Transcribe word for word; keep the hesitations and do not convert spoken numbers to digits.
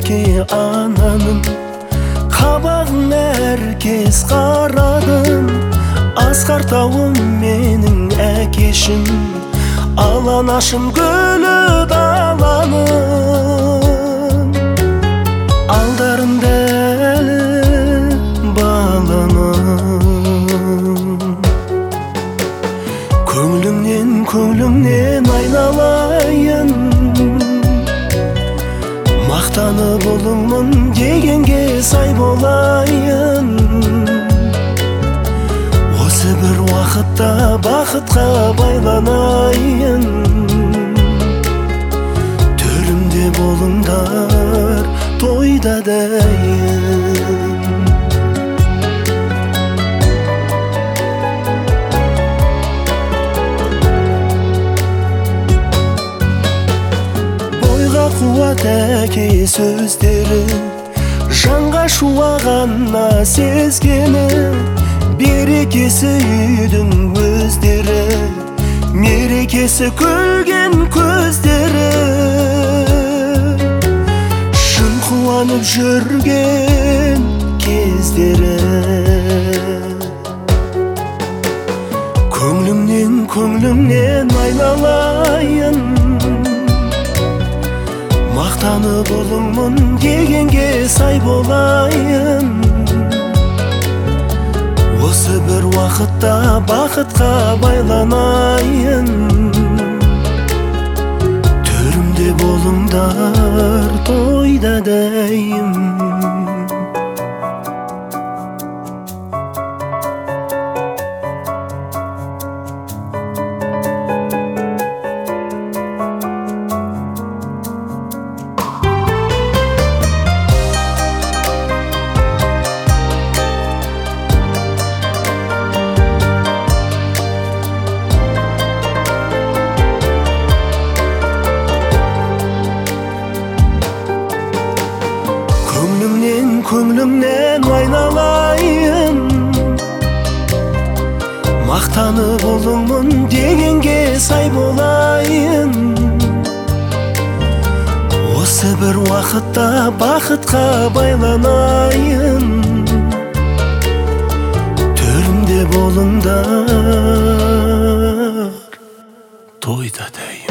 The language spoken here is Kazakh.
эки ананын кабагын эркес карадым. Аскар тауым менің әкешім, аланашым гүлі даланым. Алдарында әлі баланым. Көңліңнен, көңліңнен айналайын, мақтанып ұлыңмын дегенге сай болайын. Осы бір уақытта бақытқа байланайын. Төрімде болыңдар, тойда дайын. Бойға қуат әке сөздері, жанға шуағанна сезгені. Берекесі үйдің өздері, мерекесі күлген көздері. Шын қуанып жүрген кездері. Көңлімнен, көңлімнен айналайын, мақтанып ұлыңмын дегенге сай болайын. Осы бір уақытта бақытқа байланайын. Төрімде болыңдар, тойда дайым. Көңлімнен, көңлімнен айналайын, мақтанып ұлыңмын дегенге сай болайын. Осы бір уақытта бақытқа байланайын. Төрімде болыңдар, тойда дайын.